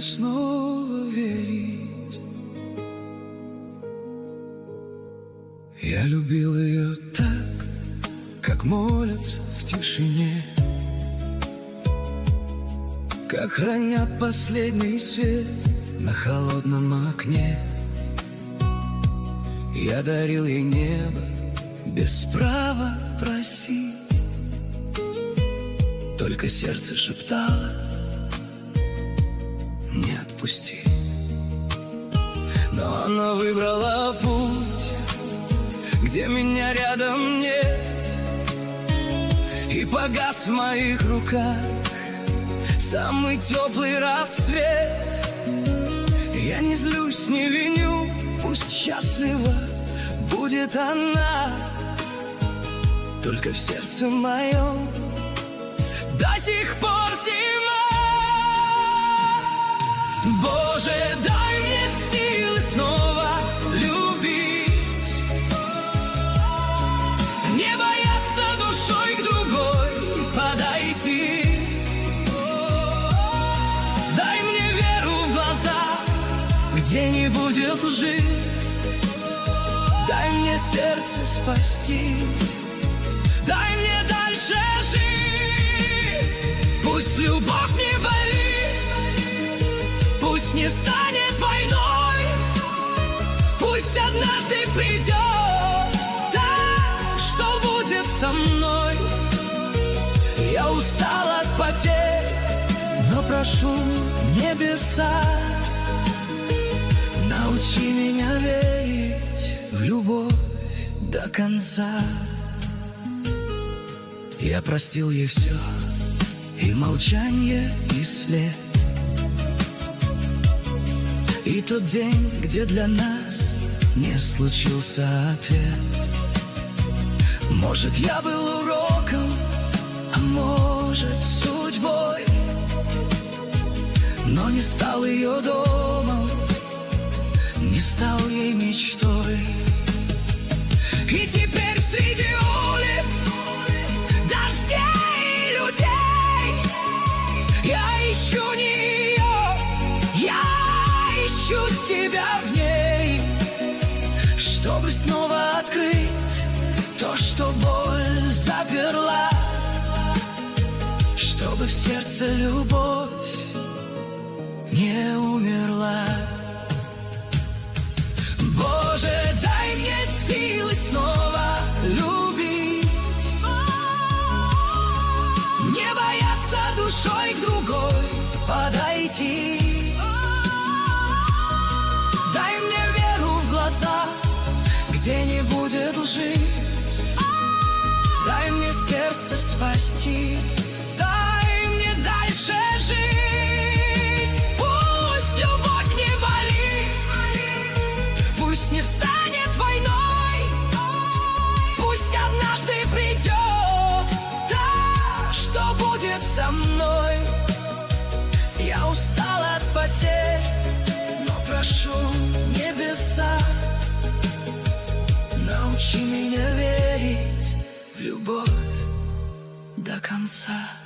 снова верить. Я любил ее так, как молятся в тишине, как хранят последний свет на холодном окне. Я дарил ей небо без права просить, только сердце шептало: не отпусти. Но она выбрала путь, где меня рядом нет, и погас в моих руках самый теплый рассвет. Я не злюсь, не виню, пусть счастлива будет она, только в сердце моем до сих пор зима. Боже, дай мне силы снова любить, не бояться душой к другой подойти. Дай мне веру в глаза, где не будет лжи. Дай мне сердце спасти, дай мне дальше жить. Пусть любовь не болит, пусть не станет войной, пусть однажды придет так, что будет со мной. Я устал от потерь, но прошу небеса, научи меня верить в любовь до конца. Я простил ей все, и молчание, и след, и тот день, где для нас не случился ответ. Может, я был уроком, а может, судьбой, но не стал ее домом, не стал ей мечтой. И теперь среди улиц, дождей и людей я ищу не ее, я ищу себя в ней, чтобы снова открыть то, что боль заперла, чтобы в сердце любовь не умерла. Боже, дай мне силы снова любить, не бояться душой к другой подойти. Дай мне веру в глаза, где не будет лжи. Дай мне сердце спасти, дай мне дальше жить. Пусть любовь не болит, пусть не станет войной, пусть однажды придет та, что будет со мной. Я устал от потерь, но прошу небеса, научи меня верить в любовь до конца.